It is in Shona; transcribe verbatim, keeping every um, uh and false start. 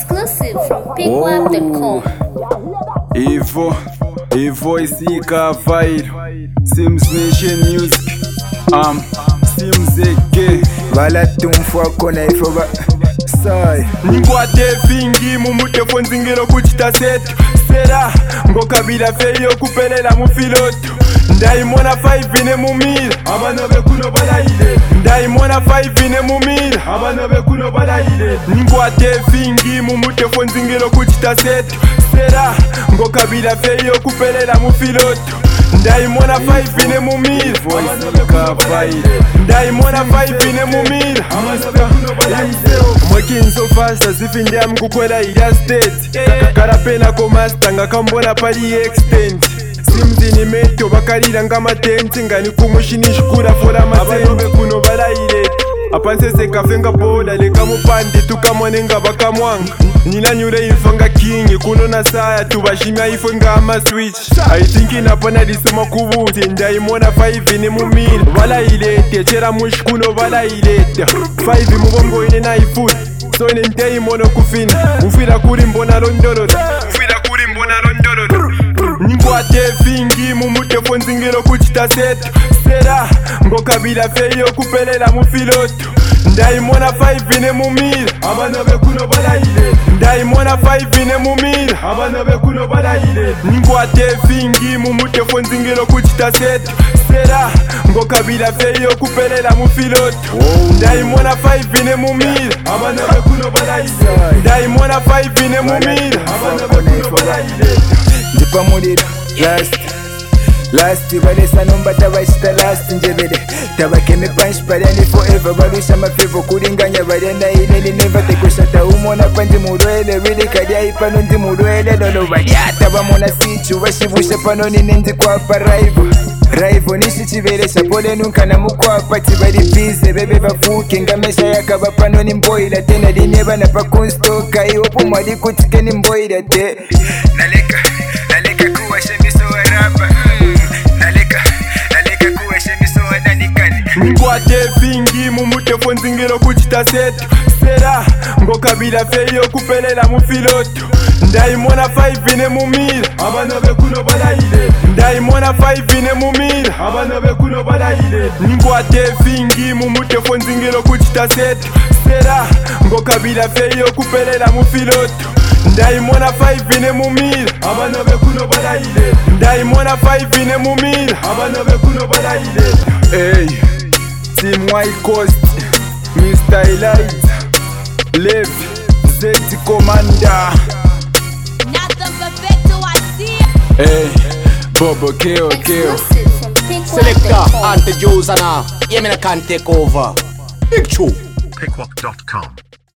Exclusive from pink web dot com. Evo, Evo isika file. Sims Nation Music. Um, Sims Eke. Bala tumfwa kona ifo ba sai. Ningwate fingi mumutefo nzingiro kuchita setu. Sera, ngokabila feyo kupelela mufilotu. Ndaimona five ine mumira abanobe kuno balaile. Ndaimona five ine mumira abanobe kuno balaile. Ningwate fingi mumutefo nzingiro kuchita setu. Sera, ngokabila feyo kupelela mufilotu. Ndaimona five ine mumira Ndaimona five ine mumira Working so fast as if in them kukwela ila state. Karapena komasta nga kambona pali extent. Simzi ni meto bakalira nga matenti nga ni kumushini shukura fora matenti. Abanobe kuno balaile apanse se kafenga boda leka mupandi tukamonenga bakamwanga. Nina nyure infanga king kuno na saya tubashimya ifenga ama switch. I think inapana disoma kubuti ndaimona five ine mumira balailete chera mush kuno balailete five mubongo ine na ifuni so ine ndaimono kufina ufira kuri mbona rondororo ufira kuri mbona rondororo ningwate fingi mumutefo nzingiro kuchita setu. Sera ngokabila feyo kupelela mufilotu. Ndaimona five ine mumira abanobe kuno balaile. Ndaimona five ine mumira abanobe kuno balaile. Ningwate fingi mumutefo nzingiro kuchita setu. Sera ngokabila feyo kupelela mufilotu. Ndaimona five ine mumira abanobe kuno balaile. Ndaimona five ine mumira abanobe kuno balaile. Ndipa mulira last Last balesa nomba tabashita last njebele. Tabakeme punch balyani forever barusha mafevo kulinganya balyana ine ni never tekushata umona pandi murwele really kadi aipano ndi murwele lolo balyata bamona sichu bashibusha pano nine ndi kwapa rival Rival nishi chiveresha pole nunka na mukwapa tibali bize bebe bafuke ngamesha yakaba pano ni mboila tena dineba na pakunstoka iwopo mwali kutike ni mboila te naleka naleka kuwa shemiso warapa Ningwate fingi mumutefo nzingiro kuchita setu. Sera ngokabila feyo kupelela mufilotu. Ndaimona five ine mumira abanobe kuno balaile. Ndaimona five ine mumira abanobe kuno balaile. Ningwate fingi mumutefo nzingiro kuchita setu. Sera ngokabila feyo kupelela mufilotu. Ndaimona five ine mumira abanobe kuno balaile. Ndaimona five ine mumira abanobe kuno balaile. Hey, Team White Coast, Mister Eliza, Lev, Z Commander. Hey, Bobo Keo Keo. Selector, Ante Josana, Yemina can take over. Big Chu. pickwalk dot com